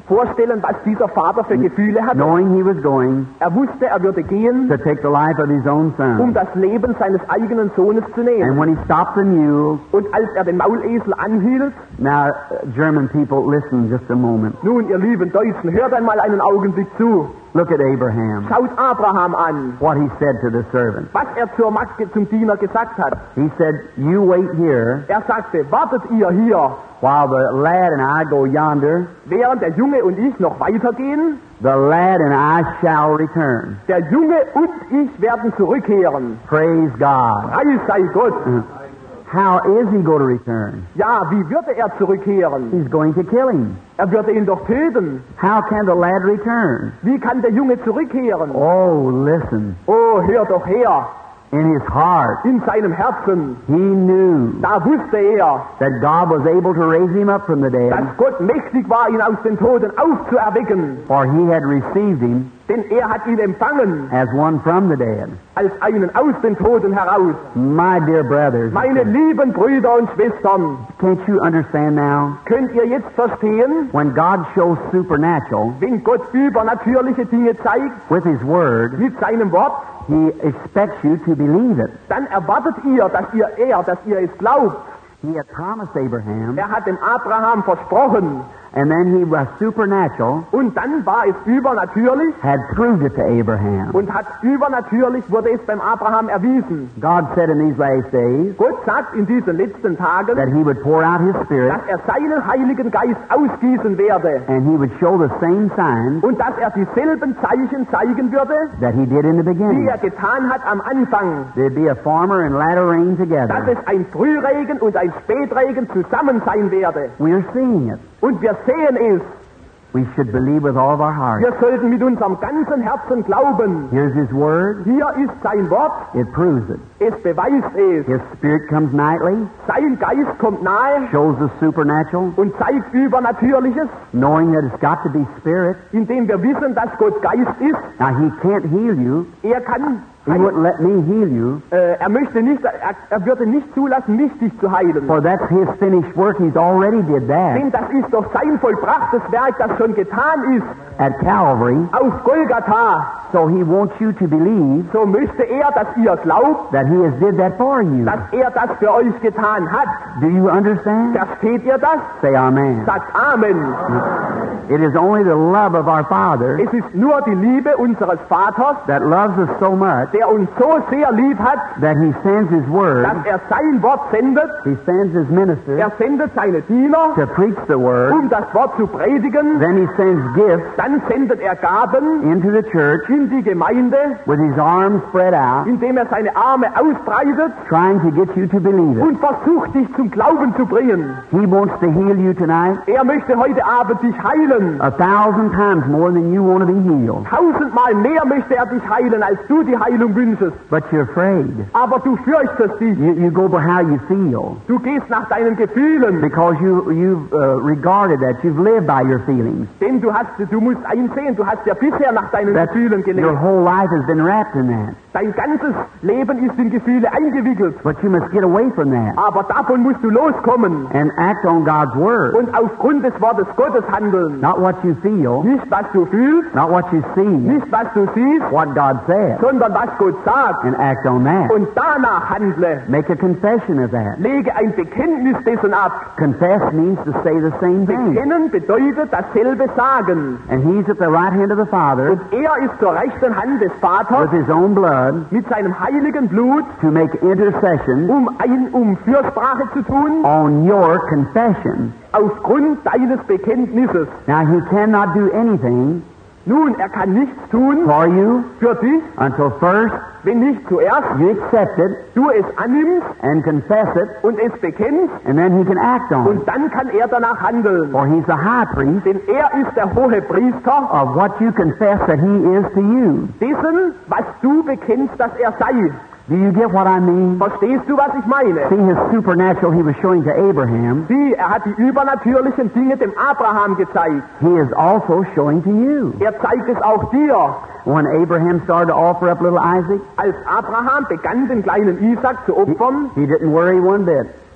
vorstellen, was dieser Vater für Gefühle hatte. knowing he was going Er wusste, er würde gehen, to take the life of his own um son. das Leben seines eigenen Sohnes zu And nehmen. when he stopped the mule, Und als er den Maulesel anhielt, now, uh, German people, listen just a moment. nun, ihr lieben Deutschen, hört einmal einen Augenblick zu. Look at Abraham, Schaut Abraham an, what he said to the servant. was er zur Magd, zum Diener gesagt hat. He said, you wait here Er sagte, wartet ihr hier, while the lad and I go yonder. während der Junge und ich noch weitergehen. The lad and I shall return. Der Junge und ich werden zurückkehren. Praise God. Preis sei Gott. How is he going to return? Ja, wie würde er zurückkehren? He's going to kill him. Er würde ihn doch töten. How can the lad return? Wie kann der Junge zurückkehren? Oh, listen. Oh, hör doch her. In his heart, In seinem Herzen, he knew da wusste er, that God was able to raise him up from the dead, dass Gott mächtig war, ihn aus den Toten aufzuerwecken. for he had received him Denn er hat ihn empfangen as one from the dead. als einen aus den Toten heraus. My dear brothers, Meine lieben Brüder und Schwestern, can't you understand now? könnt ihr jetzt verstehen, When God shows supernatural wenn Gott übernatürliche Dinge zeigt with his word, mit seinem Wort, he expects you to believe it. dann erwartet ihr, dass ihr er, dass ihr es glaubt. He had promised Abraham, Er hat dem Abraham versprochen and then he was supernatural, und dann war es übernatürlich had proved it to Abraham. und hat übernatürlich wurde es beim Abraham erwiesen. God said in these last days Gott sagt in diesen letzten Tagen, that he would pour out his Spirit dass er seinen Heiligen Geist ausgießen werde and he would show the same signs und dass er dieselben Zeichen zeigen würde, that he did in the die beginning. er getan hat am Anfang. There'd be a former and latter rain Dass together. es ein Frühregen und ein Spätregen zusammen sein werde. We're seeing it. Und wir sehen es. We should believe with all of our heart. Wir sollten mit unserem ganzen Herzen glauben. Here's his word. Hier ist sein Wort. It proves it. Es beweist es. His Spirit comes nightly, Sein Geist kommt nahe shows the supernatural, und zeigt Übernatürliches, knowing that it's got to be Spirit. indem wir wissen, dass Gott Geist ist. Now, he can't heal you. Er kann, He wouldn't let me heal you, äh, er möchte nicht, er, er würde nicht zulassen, mich dich zu heilen. for that's his finished work. He's already did that Denn das ist doch sein vollbrachtes Werk, das schon getan ist at Calvary. auf Golgatha. So he wants you to believe So möchte er, dass ihr glaubt, that he has did that for you. dass er das für euch getan hat. Do you understand? Versteht ihr das? Say amen. Sagt Amen. It is only the love of our Father Es ist nur die Liebe unseres Vaters, that loves us so much der uns so sehr lieb hat, that he sends his word, dass er sein Wort sendet. he sends his minister Er sendet seine Diener, to preach the word, um das Wort zu predigen. then he sends gifts Dann sendet er Gaben into the church in die Gemeinde, with his arms spread out, indem er seine Arme ausbreitet trying to get you to believe it. und versucht, dich zum Glauben zu bringen. He wants to heal you tonight Er möchte heute Abend dich heilen. a thousand times more than you want to be healed. Tausendmal mehr möchte er dich heilen, als du die Heilung wünschest. But you're afraid. Aber du fürchtest dich. You, you go by how you feel Du gehst nach deinen Gefühlen. because you, you've uh, regarded that. You've lived by your feelings. Denn du hast, du musst einsehen, du hast ja bisher nach deinen That's, Gefühlen your gelebt. whole life has been wrapped in that. Dein ganzes Leben ist in Gefühle eingewickelt. But you must get away from that Aber davon musst du loskommen and act on God's word. und aufgrund des Wortes Gottes handeln. Not what you feel, Nicht, was du fühlst, not what you see, nicht, was du siehst, what God said, sondern was Gott sagt. and act on that. Und danach handle. Make a confession of that. Lege ein Bekenntnis dessen ab. Confess means to say the same thing. Bekennen bedeutet dasselbe sagen. And he's at the right hand of the Father Und er ist zur rechten Hand des with Vaters his own blood mit seinem heiligen Blut, to make intercession um, ein, um Fürsprache zu tun, on your confession. aufgrund deines Bekenntnisses. Now, he cannot do anything Nun, er kann nichts tun for you für dich, until first wenn nicht zuerst you accept it du es annimmst and confess it, und es bekennst, and then he can act on it. und dann kann er danach handeln. For he's the high priest Denn er ist der hohe Priester of what you confess that he is to you. dessen, was du bekennst, dass er sei. Do you get what I mean? Verstehst du, was ich meine? See, his supernatural he was showing to Abraham, Sieh, er hat die übernatürlichen Dinge dem Abraham gezeigt. he is also showing to you. Er zeigt es auch dir. When Abraham started to offer up little Isaac, Als Abraham begann, den kleinen Isaac zu opfern, he didn't worry one bit.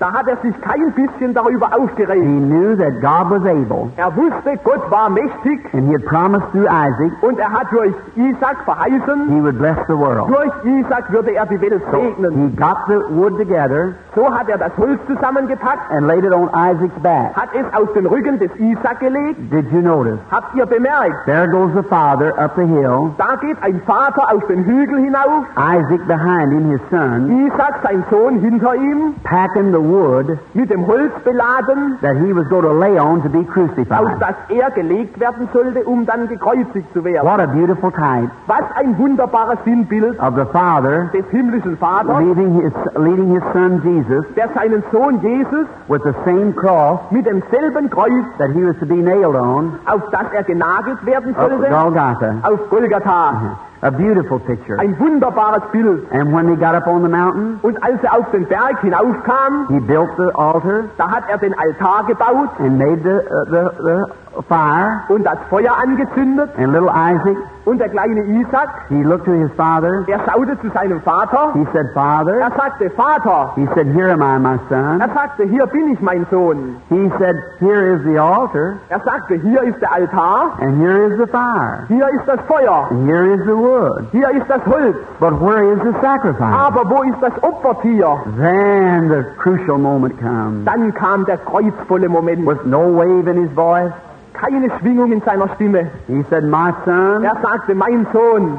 Da hat er sich kein bisschen darüber He aufgeregt. knew that God was able, Er wusste, Gott war mächtig and He had promised through Isaac und er hat durch Isaac verheißen, He would bless the world. durch Isaac würde er die Welt segnen. He got the wood together So hat er das Holz zusammengepackt, and laid it on Isaac's back. hat es auf den Rücken des Isaac gelegt. Did you notice? Habt ihr bemerkt? There goes the father up the hill, Da geht ein Vater auf den Hügel hinauf, Isaac behind him, his son, Isaac, sein Sohn, hinter ihm, packing the wood mit dem Holz beladen, that he was going to lay on to be auf crucified. das er gelegt werden sollte, um dann gekreuzigt zu werden. What a beautiful type Was ein wunderbares Sinnbild of the father des himmlischen Vaters, leading his, leading his son Jesus der seinen Sohn Jesus with the same cross mit demselben Kreuz, that he was to be nailed on auf das er genagelt werden of sollte, Golgotha. auf Golgatha. A beautiful picture. Ein wunderbares Bild. And when he got up on the mountain, Und als er auf den Berg hinaufkam, he built the altar da hat er den Altar gebaut and made the, uh, the, the fire. und das Feuer angezündet. And little Isaac, Und der kleine Isaac, he looked to his father. er schaute zu seinem Vater. He said, Father. Er sagte, Vater. He said, Here am I, my son. Er sagte, hier bin ich, mein Sohn. He said, Here is the altar, Er sagte, hier ist der Altar, and here is the fire, hier ist das Feuer, and here is the wood. hier ist das Holz. But where is the sacrifice? Aber wo ist das Opfertier? Then the crucial moment comes. Dann kam der kreuzvolle Moment. With no wave in his voice, Keine Schwingung in seiner Stimme. he said, My son, Er sagte, mein Sohn,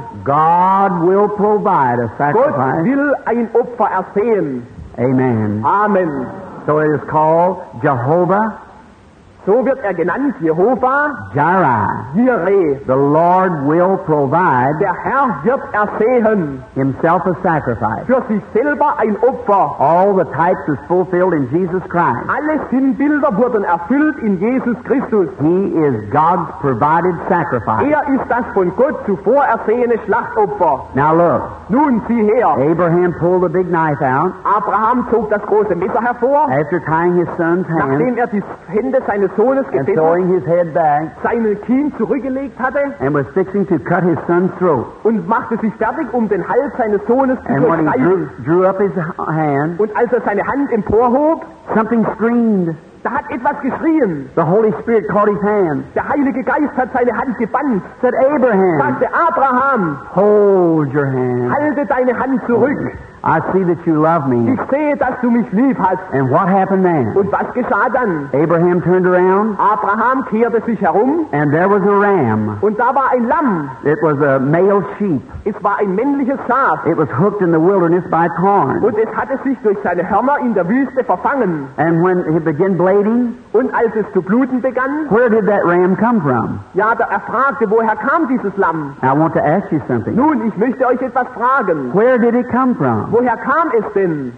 God will provide a Gott sacrifice. will ein Opfer ersehen. Amen. Amen. So it is called Jehovah So wird er genannt, Jehova Jireh. Jireh. The Lord will provide Der Herr wird ersehen, himself a sacrifice. für sich selber ein Opfer. All the types is fulfilled in Jesus Christ. Alle Sinnbilder wurden erfüllt in Jesus Christus. He is God's provided sacrifice. Er ist das von Gott zuvor ersehene Schlachtopfer. Now look, Nun sieh her, Abraham pulled the big knife out Abraham zog das große Messer hervor, after tying his son's hands nachdem er die Hände seines Sohnes and gefesselt, throwing his head back seinen Kinn zurückgelegt hatte and was fixing to cut his son's throat. und machte sich fertig, um den Hals seines Sohnes zu And when he drew, durchstreichen. drew up his hand, Und als er seine Hand emporhob, something screamed. da hat etwas geschrien. The Holy Spirit caught his hand, Der Heilige Geist hat seine Hand gebannt, said, Abraham, sagte, Abraham, hold your hand. halte deine Hand zurück. I see that you love me. Ich sehe, dass du mich lieb hast. And what happened then? Und was geschah dann? Abraham turned around, Abraham kehrte sich herum and there was a ram. und da war ein Lamm. It was a male sheep. Es war ein männliches Schaf It was hooked in the wilderness by corn. und es hatte sich durch seine Hörner in der Wüste verfangen. And when he began bleeding, Und als es zu bluten begann, where did that ram come from? ja, da er fragte, woher kam dieses Lamm? I want to ask you something. Nun, ich möchte euch etwas fragen. Where did it come from? Woher kam es denn?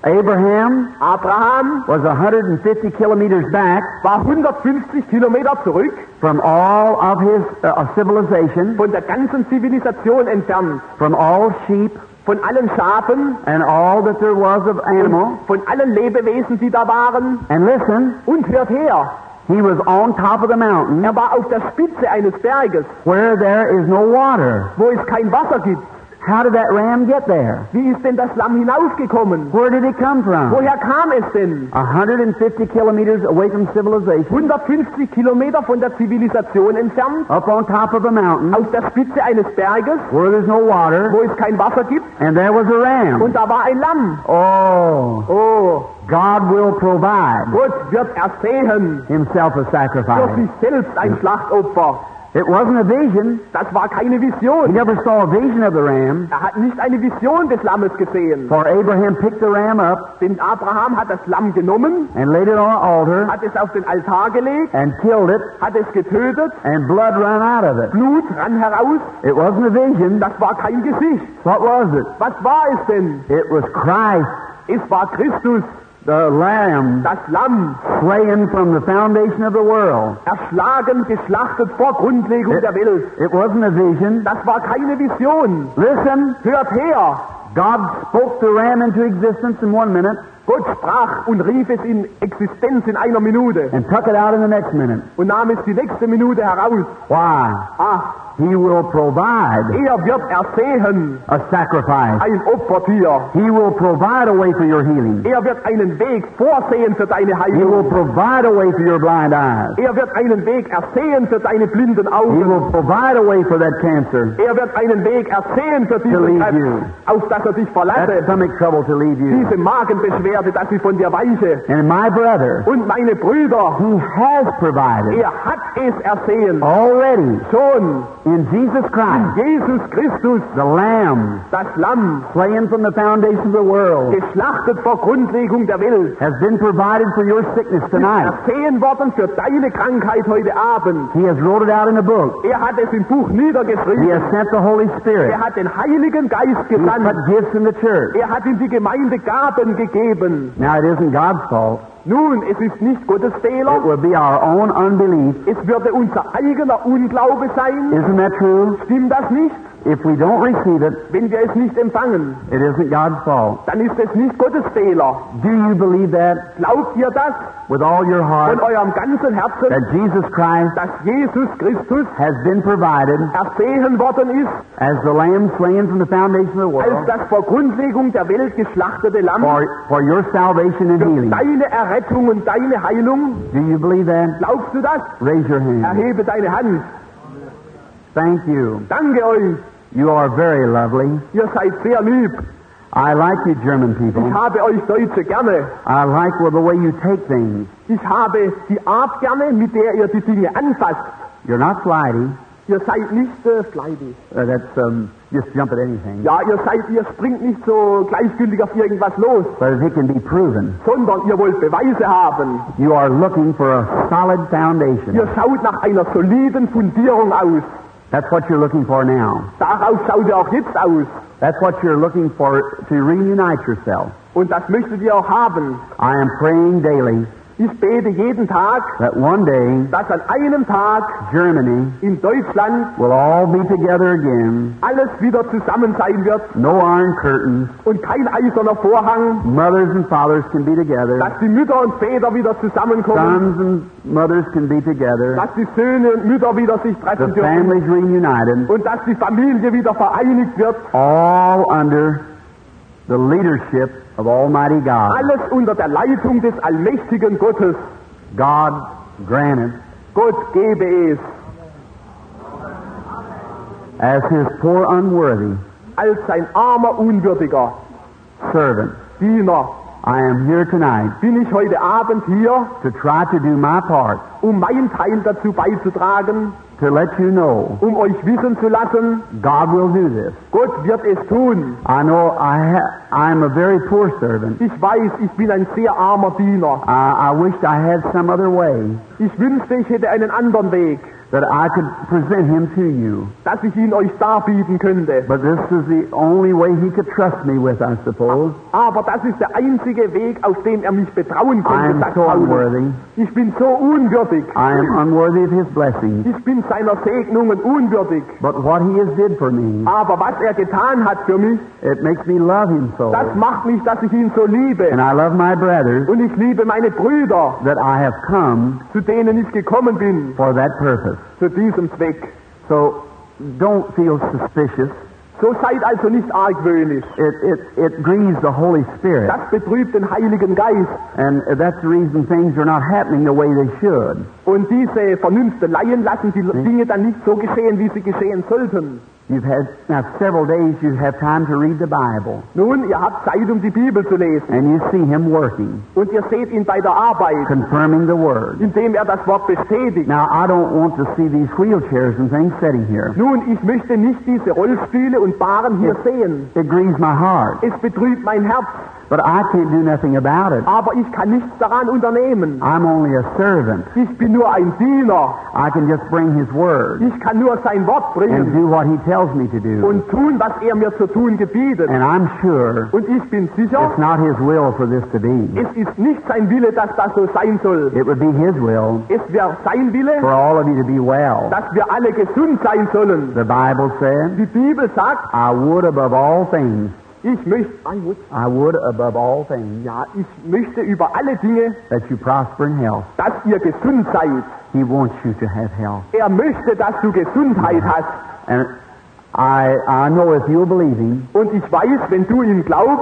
Abraham Abraham was one hundred fifty kilometers back war hundertfünfzig Kilometer zurück from all of his uh, civilization, von der ganzen Zivilisation entfernt, from all sheep von allen Schafen, and all that there was of animal. von allen Lebewesen, die da waren. And listen, Und hört her, he was on top of the mountain er war auf der Spitze eines Berges, where there is no water. wo es kein Wasser gibt. How did that ram get there? Wie ist denn das Lamm hinaufgekommen? Where did it come from? Woher kam es denn? one hundred fifty kilometers away from civilization, hundertfünfzig Kilometer von der Zivilisation entfernt, up on top of a mountain auf der Spitze eines Berges, where there's no water, wo es kein Wasser gibt, and there was a ram. und da war ein Lamm. Oh, Oh, God will provide Gott wird ersehen himself a für sacrifice. sich selbst ein Schlachtopfer. It wasn't a vision. Das war keine He Vision. never saw a vision of the ram. Er hat nicht eine Vision des Lammes gesehen. For Abraham picked the ram up Denn Abraham hat das Lamm genommen, and laid it on an altar hat es auf den Altar gelegt, and killed it, hat es getötet, and blood ran out of it. Blut rann heraus. It wasn't a vision. Das war kein Gesicht. What was it? Was war es denn? It was Christ, Es war Christus, the Lamb, das Lamm, slain from the foundation of the world. erschlagen, geschlachtet vor Grundlegung It, der Welt. it wasn't a vision. Das war keine Vision. Listen, Hört her! God spoke the ram into existence in one minute, Gott sprach und rief es in Existenz in einer Minute and took it out in the next minute. und nahm es die nächste Minute heraus. Why? Ah, He will provide er wird ersehen a sacrifice. ein Opfertier. He will provide a way for your healing. Er wird einen Weg vorsehen für deine He will Heilung. provide a way for your blind eyes. Er wird einen Weg ersehen für deine blinden He Augen. will provide a way for that cancer Er wird einen Weg ersehen für to diesen leave Krebs, you. auf dass er dich That verlasse. stomach trouble to leave you. Diese Magenbeschwerde, dass sie von dir weiche. And my brother, Und meine Brüder, He has provided er hat es ersehen. already Schon in Jesus Christ, Jesus Christus, the Lamb das Lamm, slain from the foundation of the world, geschlachtet vor Grundlegung der Welt, has been provided for your sickness tonight. ersehen worden für deine Krankheit heute Abend. He has wrote it out in a book. Er hat es im Buch He niedergeschrieben. has sent the Holy Spirit. Er hat den Heiligen Geist He's gesandt. put gifts in the church. Er hat in die Gemeinde Gaben gegeben. Now, it isn't God's fault. Nun, es ist nicht Gottes It Fehler. will be our own unbelief. Es würde unser eigener Unglaube sein. Isn't that true? Stimmt das nicht? If we don't receive it, Wenn wir es nicht empfangen, it isn't God's fault. dann ist es nicht Gottes Fehler. Do you believe that Glaubt ihr das with all your von heart? eurem ganzen Herzen, That Jesus Christ dass Jesus Christus has been provided ersehen worden ist as the Lamb slain from the foundation of the als world das vor Grundlegung der Welt geschlachtete Lamm for, for your salvation and für healing? deine Errettung und deine Heilung? Do you believe that? Glaubst du das? Raise your hand. Erhebe deine Hand. Thank you. Danke euch. You are very lovely. Ihr seid sehr lieb. I like you German people. Ich habe euch Deutsche gerne. I like well, the way you take things. Ich habe die Art gerne, mit der ihr die Dinge anfasst. You're not flighty. Ihr seid nicht äh, fleißig. Uh, that's um, just jump at anything. Ja, ihr seid, ihr springt nicht so gleichgültig auf irgendwas los, But if it can be proven, sondern ihr wollt Beweise haben. you are looking for a solid foundation. Ihr schaut nach einer soliden Fundierung aus. That's what you're looking for now. Darauf schaut ihr auch jetzt aus. That's what you're looking for to reunite yourself. Und das möchtet ihr auch haben. I am praying daily Ich bete jeden Tag, that one day dass an einem Tag Germany in Deutschland will all be together again. alles wieder zusammen sein wird No iron curtains. und kein eiserner Vorhang, Mothers and fathers can be together. dass die Mütter und Väter wieder zusammenkommen, Sons and mothers can be together. dass die Söhne und Mütter wieder sich The treffen dürfen families reunited. und dass die Familie wieder vereinigt wird. All under the leadership of Almighty God. Alles unter der Leitung des allmächtigen Gottes. God grant it Gott gebe es, as His poor unworthy als sein armer, unwürdiger servant. Diener I am here tonight bin ich heute Abend hier, to try to do my part um meinen Teil dazu beizutragen, to let you know um euch wissen zu lassen, God will do this. Gott wird es tun. I know I ha- I'm a very poor servant. Ich weiß, ich bin ein sehr armer Diener. I, I wished I had some other way Ich wünschte, ich hätte einen anderen Weg, that I could present Him to you. dass ich ihn euch darbieten könnte. But this is the only way He could trust me with, I suppose. Aber das ist der einzige Weg, auf den er mich betrauen I konnte, am sagt so Paulus. unworthy. Ich bin so unwürdig. I am unworthy of His blessings. Ich bin seiner Segnungen unwürdig. But what He has did for me, Aber was er getan hat für mich, it makes me love Him so. das macht mich, dass ich ihn so liebe. And I love my brothers Und ich liebe meine Brüder, that I have come zu denen ich gekommen bin, for that purpose. zu diesem Zweck. So don't feel suspicious. So seid also nicht argwöhnisch. It, it, it grieves the Holy Spirit. Das betrübt den Heiligen Geist. And that's the reason things are not happening the way they should. Und diese Vernünfteleien lassen die Dinge dann nicht so geschehen, wie sie geschehen sollten. You've had, now several days you have time to read the Bible. Nun, ihr habt Zeit, um die Bibel zu lesen. And you see Him working, Und ihr seht ihn bei der Arbeit, confirming the Word. indem er das Wort bestätigt. Now I don't want to see these wheelchairs and things sitting here. Nun, ich möchte nicht diese Rollstühle und Bahnen hier sehen. It grieves my heart. Es betrübt mein Herz. But I can't do nothing about it. Aber ich kann nichts daran unternehmen. I'm only a servant. Ich bin nur ein Diener. I can just bring His Word Ich kann nur sein Wort and bringen do what He tells me to do. und tun, was er mir zu tun gebietet. And I'm sure Und ich bin sicher, it's not His will for this to be. es ist nicht sein Wille, dass das so sein soll. It would be His will Es wäre sein Wille, for all of you to be well. dass wir alle gesund sein sollen. The Bible said, Die Bibel sagt, I would above all things Ich möchte, I would, I would above all things ja, ich möchte über alle Dinge, that you prosper in health. dass ihr gesund seid. He wants you to have health. Er möchte, dass du Gesundheit hast. And I, I know if you'll believe him, Und ich weiß, wenn du ihm glaubst,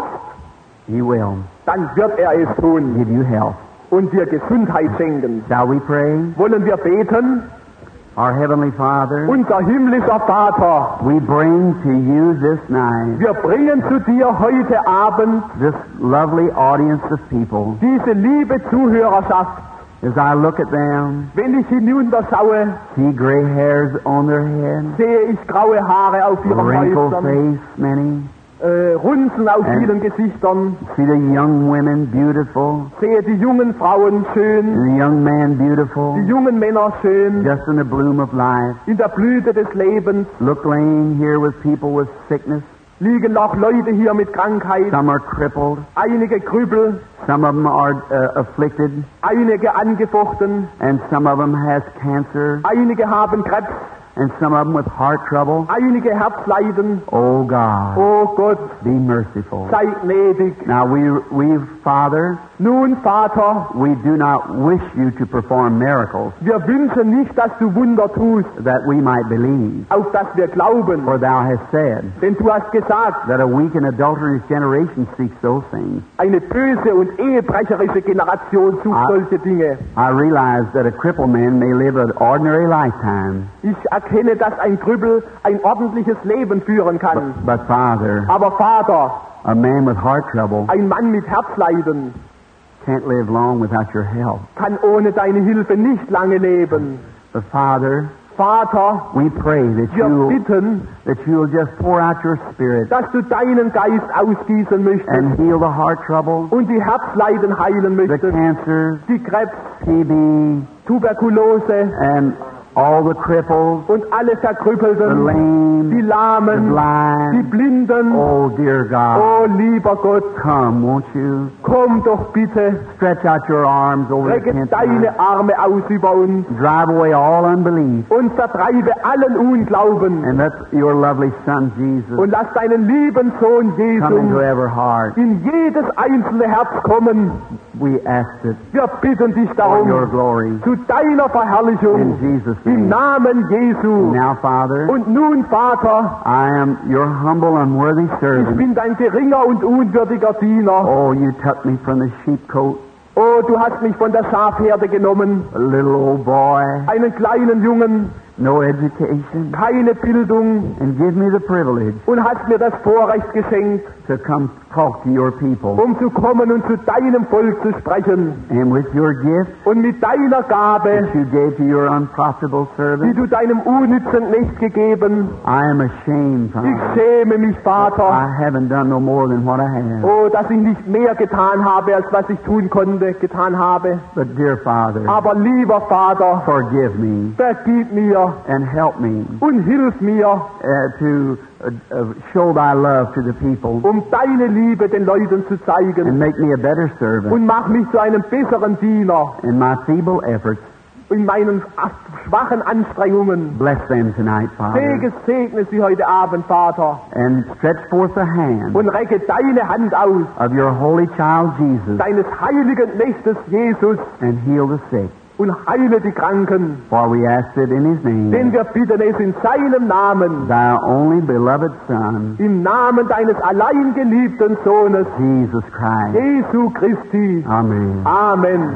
he will dann wird er es tun give you health. und dir Gesundheit schenken. Shall we pray? Wollen wir beten? Our Heavenly Father, Unser himmlischer Vater, we bring to you this night wir bringen zu dir heute Abend this lovely audience of people. diese liebe Zuhörerschaft. As I look at them, Wenn ich hinunterschaue, see gray hairs on their head, sehe ich graue Haare auf ihren wrinkled Häusern, face, many. äh, Runzen auf Äh. vielen Gesichtern, See the young women beautiful, sehe die jungen Frauen schön, and the young man beautiful, die jungen Männer schön, just in the bloom of life. in der Blüte des Lebens. Look laying here with people with sickness. Liegen noch Leute hier mit Krankheit, Some are crippled. einige Krüppel, Some of them are uh, afflicted, einige angefochten, and some of them has cancer, einige haben Krebs, and some of them with heart trouble. einige Herzleiden. Oh God, Oh Gott, be merciful. sei gnädig. Now we, we, Father, Nun, Vater, we do not wish you to perform miracles wir wünschen nicht, dass du Wunder tust, that we might believe. auf das wir glauben. For thou hast said Denn du hast gesagt, that a weak and adulterous generation seeks those things. eine böse und ehebrecherische Generation sucht Ah. solche Dinge. I realize that a crippled man may live an ordinary lifetime, Ich erkenne, dass ein Krüppel ein ordentliches Leben führen kann. but, but Father, Aber Vater, a man with heart trouble ein Mann mit Herzleiden can't live long without your help. kann ohne deine Hilfe nicht lange leben. But Father, Vater, we pray that wir you bitten, that you'll just pour out your Spirit dass du deinen Geist ausgießen möchtest and heal the heart trouble, und die Herzleiden heilen the möchtest, cancers, die Krebs, T B, Tuberkulose and all the cripples, und alle the Verkrüppelten, die lame, the Lahmen, die blind. Blinden. Oh, dear God, Oh, lieber Gott, come, won't you? komm doch bitte, Stretch out your arms over the recke tent deine tonight. Arme aus über uns Drive away all unbelief, und vertreibe allen Unglauben and let your lovely Son Jesus und lass deinen lieben Sohn come into Jesus every heart. in jedes einzelne Herz kommen. We ask it Wir bitten dich for your darum, glory. zu deiner In Verherrlichung, Jesus' im name. Namen Jesu. Now, Father, Und nun, Vater, I am your humble, unworthy ich servant. bin dein geringer und unwürdiger Diener. Oh, you took me from the sheepcote, Oh, du hast mich von der Schafherde genommen, a little old boy, einen kleinen Jungen, no education, keine Bildung, and give me the privilege und hast mir das Vorrecht geschenkt, to come talk to your people. um zu kommen und zu deinem Volk zu sprechen. And with your gift Und mit deiner Gabe, that you gave to your unprofitable die servant, du deinem unnützen Knecht gegeben, I am ashamed, ich Father. schäme mich, Vater, I haven't done no more than what I have. oh, dass ich nicht mehr getan habe, als was ich tun konnte, getan habe. But dear Father, Aber lieber Vater, forgive me vergib mir and help me und hilf mir, uh, to uh, uh, show thy love to the people um deine Liebe den Leuten zu and zeigen. make me a better servant Und mach mich zu einem besseren Diener in my feeble efforts. in meinen schwachen Anstrengungen. Bless them tonight, Father, Sege, segne sie heute Abend, Vater, and stretch forth the hand und recke deine Hand aus, of your holy child Jesus deines heiligen Knechtes Jesus, and heal the sick. und heile die Kranken. For we ask it in his Denn name, wir bitten es in seinem Namen, thy only beloved Son, im Namen deines allein geliebten Sohnes, Jesus Christ. Jesu Christi. Amen. Amen.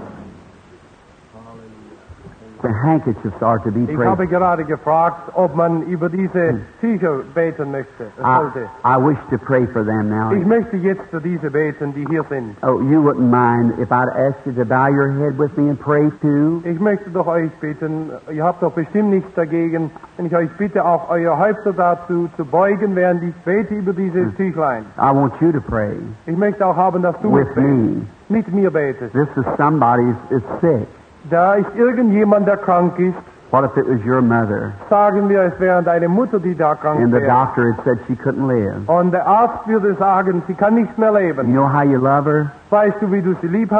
The handkerchiefs are to be Ich habe prayed. gerade gefragt, ob man über diese Tücher beten möchte, I, sollte. I wish to pray for them now. Ich möchte jetzt für diese beten, die hier sind. Oh, you wouldn't mind if I'd ask you to bow your head with me and pray too? Ich möchte doch euch bitten, ihr habt doch bestimmt nichts dagegen, wenn ich euch bitte, auch euer Häupter dazu zu beugen, während ich bete über dieses Tüchlein. I want you to pray Ich möchte auch haben, dass du with es betest, me. mit mir betest. This is somebody is sick. Da ist irgendjemand, der krank ist, What if it was your mother sagen wir, es wäre deine Mutter, die da krank and the wäre. doctor had said she couldn't live? Und der Arzt würde sagen, sie kann nicht mehr You leben. know how you love her? Weißt du, wie du sie lieb hast?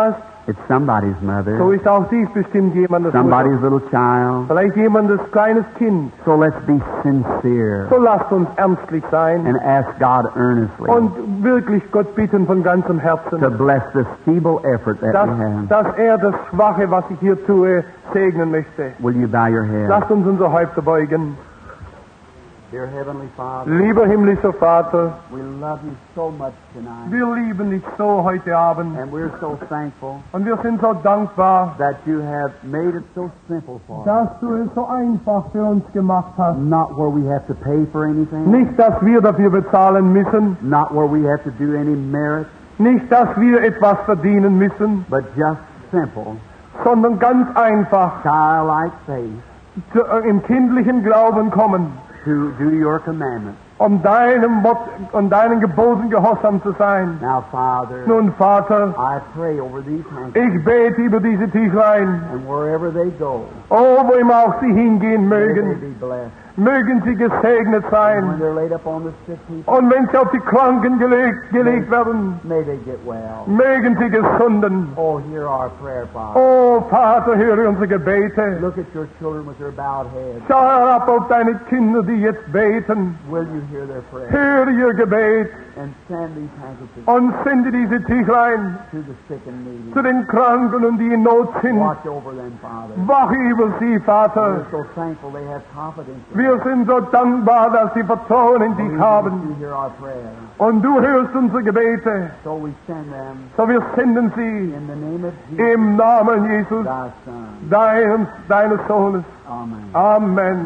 It's somebody's mother, so ist auch dies bestimmt jemandes somebody's Mutter. little child. Vielleicht jemandes kleines Kind. So let's be sincere So lasst uns ernstlich sein and ask God earnestly und wirklich Gott bitten von ganzem to Herzen, bless this feeble effort that dass, we have. dass er das Schwache, was ich hier tue, segnen möchte. Will you bow your head? Lasst uns unsere Häupter beugen. Dear Heavenly Father, Lieber himmlischer Vater, we love you so much tonight, wir lieben dich so heute Abend and we're so thankful und wir sind so dankbar, that you have made it so simple for us. dass du es so einfach für uns gemacht hast. Not where we have to pay for anything, Nicht, dass wir dafür bezahlen müssen, not where we have to do any merit, nicht, dass wir etwas verdienen müssen, but just simple, sondern ganz einfach childlike faith zu, äh, im kindlichen Glauben kommen, to do your commandments. um deinem Wort, um deinen Geboten gehorsam zu sein. Now, Father, Nun, Vater, I pray over these hands, ich bete über diese Tischlein, and wherever they go, oh, wo immer auch sie hingehen may they mögen, be blessed. mögen sie gesegnet And when sein. they're laid up on the sick people, Und wenn sie auf die Kranken gelegt, gelegt werden, may they get well. mögen sie gesunden. Oh, hear our prayer, Father. Oh, Vater, höre unsere Gebete. Look at your children with their bowed heads. Schau herab auf deine Kinder, die jetzt beten. Will you hear their prayer? Höre ihr Gebet And send these handkerchiefs und sende diese Tischlein to the sick and needy. zu den Kranken und die in Not sind. Watch over them, Father. Wache über sie, We're Vater. so thankful they have confidence in Wir sind so dankbar, dass sie Vertrauen in dich you. haben. You hear our prayer. Und du hörst unsere Gebete. So we send them So wir senden sie in the name of Jesus, im Namen Jesus, thy Son. deines, deines Sohnes. Amen. Amen.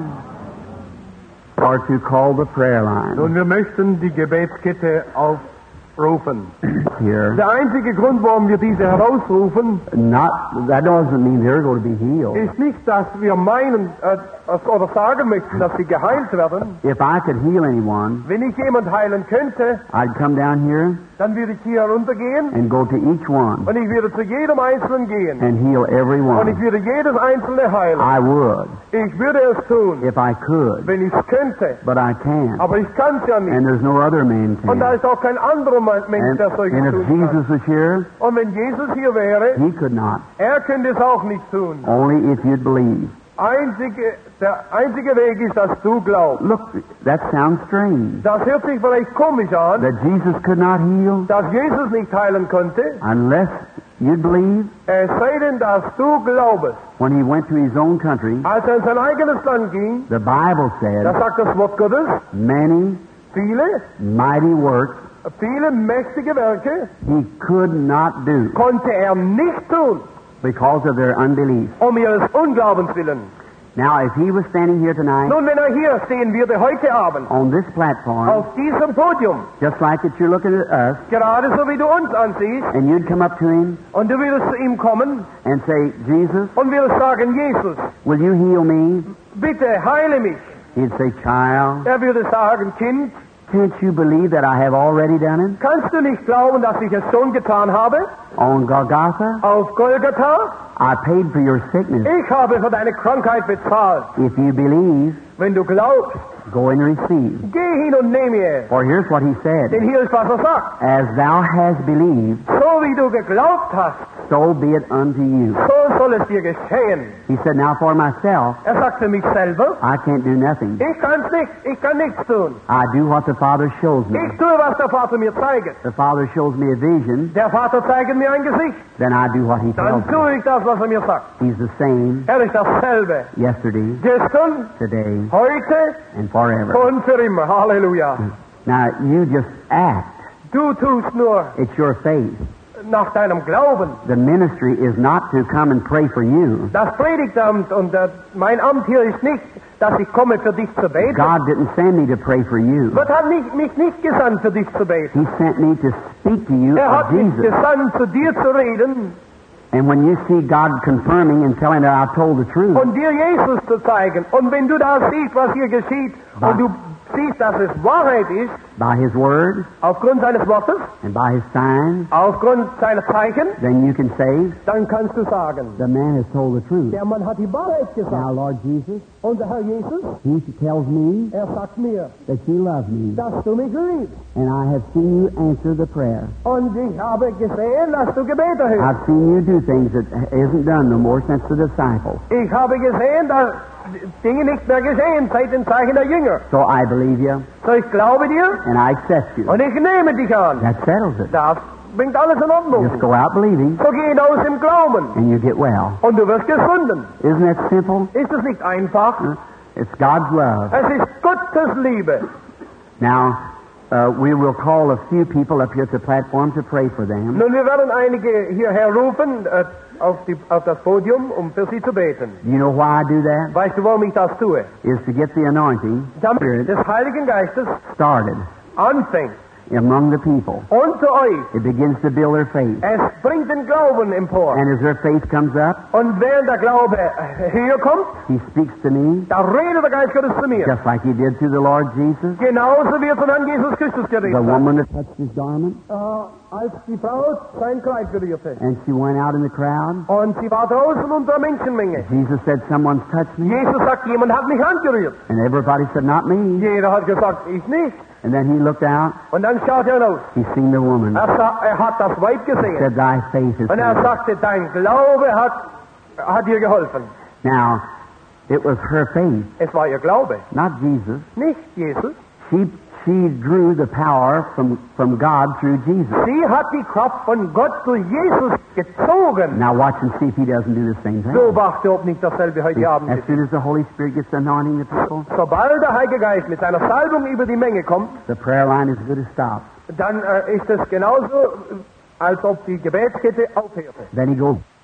Or to call the prayer line Nun, wir möchten die Gebetskette aufrufen. here. Der einzige Grund, warum wir diese herausrufen, Not that doesn't mean they're going to be healed. ist nicht, dass wir meinen äh, oder sagen möchten, dass sie geheilt werden. If I could heal anyone, Wenn ich jemand heilen könnte, I'd come down here dann würde ich hier heruntergehen and go to each one und ich würde zu jedem Einzelnen gehen and heal every und ich one. würde jedes Einzelne heilen. I would Ich würde es tun, if I could, wenn ich es könnte, but I can't. aber ich kann es ja nicht. And there's no other man Und da can. ist auch kein anderer Mensch, And, der solches and if tun kann. Jesus was here, Und wenn Jesus hier wäre, he could not. er könnte es auch nicht tun. Only if you'd believe. Einzige, der einzige Weg ist, dass du glaubst. Look, that sounds strange. Das hört sich vielleicht komisch an, That Jesus could not heal dass Jesus nicht heilen konnte, unless you'd believe. es sei denn, dass du glaubst. When he went to his own country, Als er in sein eigenes Land ging, the Bible da said, sagt das Wort Gottes, many viele, mighty works viele mächtige Werke he could not do konnte er nicht tun, because of their unbelief. um ihres Unglaubens willen. Now, if he was standing here tonight Nun, wenn er hier stehen würde, heute Abend, on this platform, auf diesem Podium, just like that you're looking at us, gerade so wie du uns ansiehst, and you'd come up to him und du würdest zu ihm kommen and say, Jesus, und würdest sagen, Jesus, will you heal me? bitte heile mich. He'd say, child, Er würde sagen, Kind, can't you believe that I have already done it? kannst du nicht glauben, dass ich es schon getan habe? On Golgotha, Auf Golgatha? I paid for your sickness. Ich habe für deine Krankheit bezahlt. If you believe, Wenn du glaubst, go and receive. geh hin und nehme es. For here's what he Denn said, hier ist, was er sagt. as thou hast believed, So wie du geglaubt hast, so be it unto you. so soll es dir geschehen. He said, now for myself, Er sagt für mich selber, I can't do nothing. ich kann's nicht, ich kann nichts tun. I do what the Father shows me. Ich tue, was der Vater mir zeigt. The Father shows me a vision, Der Vater zeigt mir ein Gesicht. then I do what he tells Dann me. tue ich das, was er mir sagt. He's the same Er ist dasselbe. yesterday, Gestern, today, heute and forever. und für immer. Halleluja. Now, you just act. Du tust nur It's your faith. nach deinem Glauben. The ministry is not to come and pray for you. Das Predigtamt und äh, mein Amt hier ist nicht, dass ich komme für dich zu beten. God didn't send me to pray for you. Gott hat nicht, mich nicht gesandt, für dich zu beten. He sent me to speak to you Er of hat mich Jesus. gesandt, zu dir zu reden And when you see God confirming and telling that I told the truth, und dir Jesus zu zeigen. Und wenn du da siehst, was hier geschieht, und du siehst, dass es Wahrheit ist, by His Word aufgrund seines Wortes, and by His signs, aufgrund seiner Zeichen, then you can say, dann kannst du sagen, the man has told the truth. der Mann hat die Wahrheit Now, gesagt. Lord Jesus, Unser Herr Jesus, He tells me er sagt mir, that you love me, dass du mich liebst. and I have seen you answer the prayer. Und ich habe gesehen, dass du Gebete hörst. I've seen you do things that isn't done no more since the disciples. Ich habe gesehen, dass Dinge nicht mehr geschehen seit den Zeichen der Jünger. So I believe you, So, ich glaube dir and I accept you. und ich nehme dich an. That settles it. Das bringt alles in Ordnung. Just go out believing, So geh hinaus im Glauben and you get well. und du wirst gefunden. Isn't that simple? Ist es nicht einfach? It's God's love. Es ist Gottes Liebe. Now, uh, we will call a few people up here at the platform to pray for them. Nun, wir werden einige hierher rufen äh, auf, die, auf das Podium, um für sie zu beten. You know why I do that? Weißt du, warum ich das tue? Is to get the anointing Damit Spirit des Heiligen Geistes started anfängt among the people. unter euch. It begins to build their faith. Es bringt den Glauben empor. And as their faith comes up, Und während der Glaube äh, höher kommt, He speaks to me, da redet der Geist Gottes zu mir. just like He did to the Lord Jesus. Genauso wie er zum Herrn Jesus Christus The geredet hat. woman that touched His garment, Äh, als die Frau sein Kleid berührte. and she went out in the crowd. Und sie war draußen unter der Menschenmenge. Jesus said, someone's touched me. Jesus sagt, jemand hat mich angerührt. And everybody said, not me. Jeder hat gesagt, ich nicht. And then he looked out. Und dann schaut er hinaus. He seen the woman. Er, sa- er hat das Weib gesehen. Said, thy faith is Und er healed. sagte, dein Glaube hat, hat dir geholfen. Now, it was her faith, Es war ihr Glaube, not Jesus. nicht Jesus. She she drew the power from, from God through Jesus. Sie hat die Kraft von Gott durch Jesus gezogen. Now watch and see if he doesn't do the same thing. Beobachte, ob nicht dasselbe heute Abend As ist. soon as the Holy Spirit gets anointing the people, Sobald der Heilige Geist mit seiner Salbung über die Menge kommt, the prayer line is good as stopped. dann äh, ist es genauso, äh, als ob die Gebetskette aufhörte. Then he goes